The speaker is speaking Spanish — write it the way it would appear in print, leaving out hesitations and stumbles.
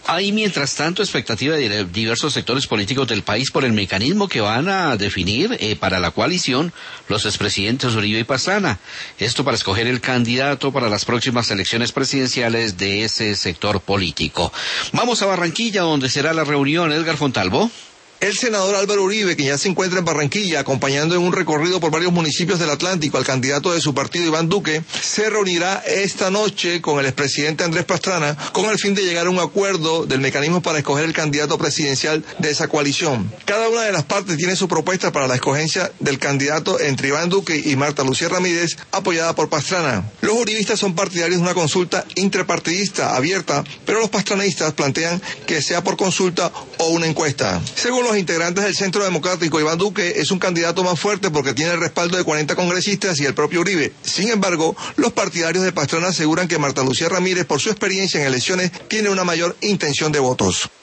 Hay, mientras tanto, expectativa de diversos sectores políticos del país por el mecanismo que van a definir para la coalición los expresidentes Uribe y Pastrana. Esto para escoger el candidato para las próximas elecciones presidenciales de ese sector político. Vamos a Barranquilla, donde será la reunión. Edgar Fontalvo. El senador Álvaro Uribe, que ya se encuentra en Barranquilla, acompañando en un recorrido por varios municipios del Atlántico al candidato de su partido, Iván Duque, se reunirá esta noche con el expresidente Andrés Pastrana con el fin de llegar a un acuerdo del mecanismo para escoger el candidato presidencial de esa coalición. Cada una de las partes tiene su propuesta para la escogencia del candidato entre Iván Duque y Marta Lucía Ramírez, apoyada por Pastrana. Los uribistas son partidarios de una consulta interpartidista abierta, pero los pastranistas plantean que sea por consulta o una encuesta. Según los integrantes del Centro Democrático, Iván Duque es un candidato más fuerte porque tiene el respaldo de 40 congresistas y el propio Uribe. Sin embargo, los partidarios de Pastrana aseguran que Marta Lucía Ramírez, por su experiencia en elecciones, tiene una mayor intención de votos.